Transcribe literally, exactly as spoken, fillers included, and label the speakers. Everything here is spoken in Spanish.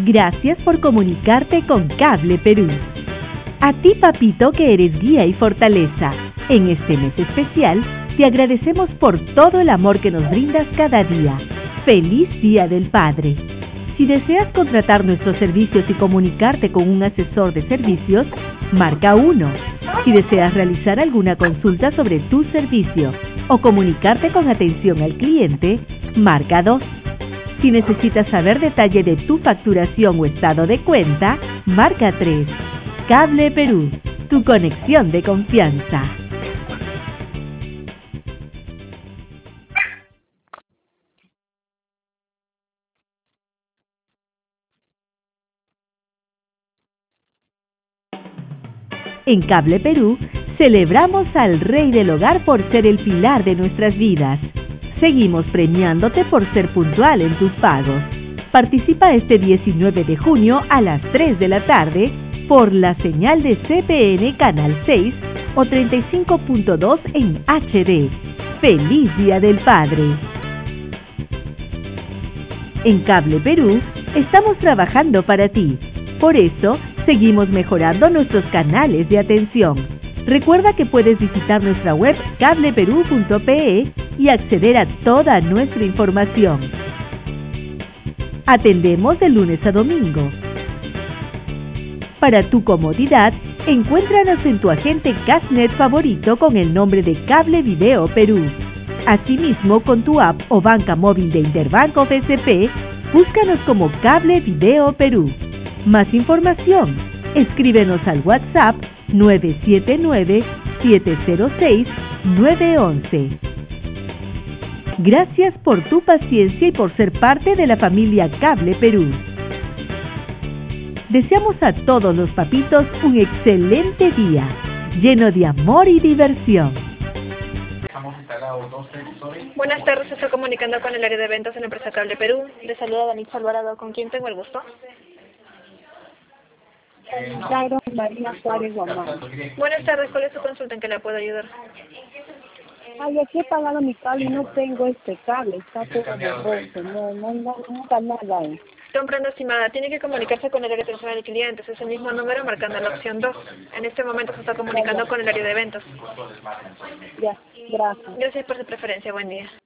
Speaker 1: Gracias por comunicarte con Cable Perú. A ti, papito, que eres guía y fortaleza. En este mes especial, te agradecemos por todo el amor que nos brindas cada día. ¡Feliz Día del Padre! Si deseas contratar nuestros servicios y comunicarte con un asesor de servicios, marca uno. Si deseas realizar alguna consulta sobre tu servicio o comunicarte con atención al cliente, marca dos. Si necesitas saber detalle de tu facturación o estado de cuenta, marca tres. Cable Perú, tu conexión de confianza. En Cable Perú, celebramos al Rey del Hogar por ser el pilar de nuestras vidas. Seguimos premiándote por ser puntual en tus pagos. Participa este diecinueve de junio a las tres de la tarde por la señal de C P N Canal seis o treinta y cinco punto dos en H D. ¡Feliz Día del Padre! En Cable Perú, estamos trabajando para ti. Por eso, seguimos mejorando nuestros canales de atención. Recuerda que puedes visitar nuestra web cable perú punto pe y acceder a toda nuestra información. Atendemos de lunes a domingo. Para tu comodidad, encuéntranos en tu agente Cashnet favorito con el nombre de Cable Video Perú. Asimismo, con tu app o banca móvil de Interbanco B C P, búscanos como Cable Video Perú. Más información, escríbenos al WhatsApp nueve siete nueve, siete cero seis, nueve uno uno. Gracias por tu paciencia y por ser parte de la familia Cable Perú. Deseamos a todos los papitos un excelente día, lleno de amor y diversión.
Speaker 2: Buenas tardes, se está comunicando con el área de ventas de la empresa Cable Perú. Le saluda Danitza Alvarado, ¿con quién tengo el gusto?
Speaker 3: Claro, María Suárez Guamán.
Speaker 2: Buenas tardes, ¿cuál es su consulta en que la puedo ayudar?
Speaker 3: Ay, aquí he pagado mi cable y no tengo este cable, está todo borroso, no, no, no, nunca nada ahí.
Speaker 2: Comprendo, estimada, tiene que comunicarse con el área de atención al cliente, es el mismo número marcando la opción dos. En este momento se está comunicando con el área de ventas.
Speaker 3: Ya, gracias.
Speaker 2: Gracias por su preferencia, buen día.